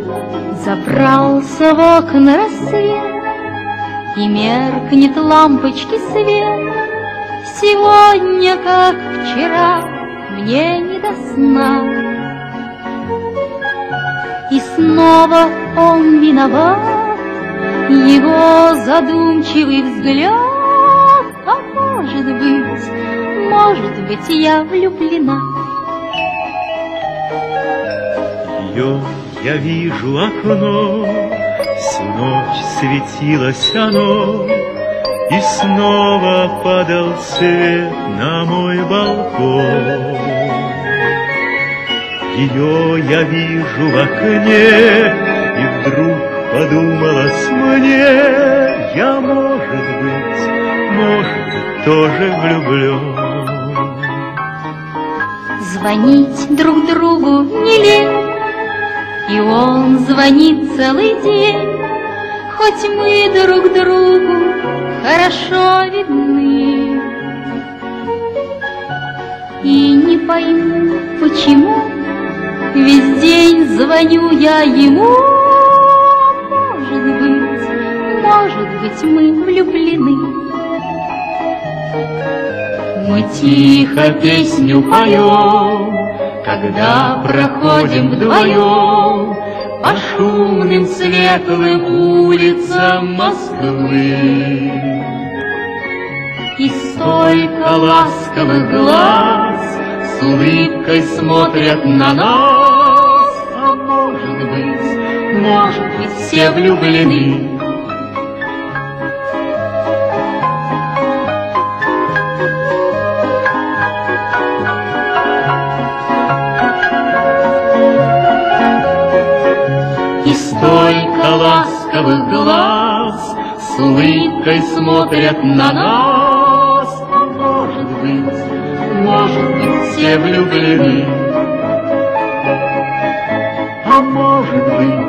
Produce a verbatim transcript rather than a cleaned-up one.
Забрался в окна рассвет, и меркнет лампочки свет. Сегодня, как вчера, мне не до сна. И снова он виноват, его задумчивый взгляд. А может быть, может быть, я влюблена. Ее я вижу окно, всю ночь светилось оно, и снова падал свет на мой балкон. Ее я вижу в окне, и вдруг подумалось мне, я, может быть, может быть, тоже влюблен. Звонить друг другу не лень, и он звонит целый день. Хоть мы друг другу хорошо видны, и не пойму, почему весь день звоню я ему. Может быть, может быть, мы влюблены. Мы тихо песню поем, когда проходим вдвоем по шумным светлым улицам Москвы. И столько ласковых глаз с улыбкой смотрят на нас. А может быть, может быть, все влюблены. И столько ласковых глаз с улыбкой смотрят на нас. А может быть, может быть, все влюблены. А может быть,